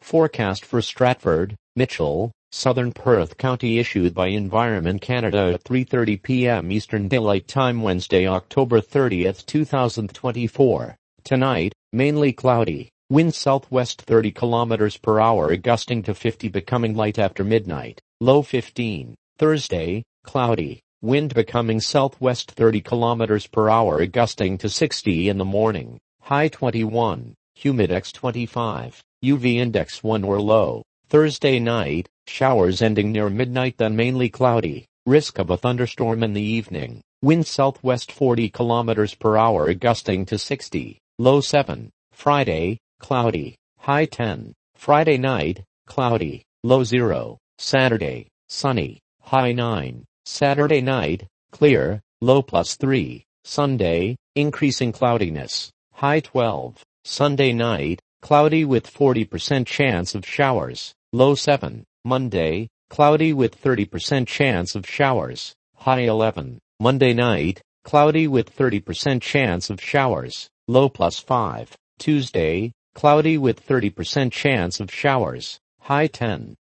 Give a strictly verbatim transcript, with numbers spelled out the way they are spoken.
Forecast for Stratford, Mitchell, Southern Perth County issued by Environment Canada at three thirty p m Eastern Daylight Time Wednesday, October thirtieth, two thousand twenty-four. Tonight, mainly cloudy. Wind southwest thirty kilometers per hour gusting to fifty becoming light after midnight. Low fifteen. Thursday, cloudy. Wind becoming southwest thirty kilometers per hour gusting to sixty in the morning. High twenty-one. Humidex twenty-five. U V index one or low. Thursday night, showers ending near midnight then mainly cloudy. Risk of a thunderstorm in the evening. Wind southwest forty kilometers per hour gusting to sixty. Low seven. Friday, cloudy. High ten. Friday night, cloudy. Low zero. Saturday, sunny. High nine. Saturday night, clear. Low plus three. Sunday, increasing cloudiness. High twelve. Sunday night, cloudy with forty percent chance of showers. Low seven. Monday, cloudy with thirty percent chance of showers. High eleven. Monday night, cloudy with thirty percent chance of showers. Low plus five. Tuesday, cloudy with thirty percent chance of showers. High ten.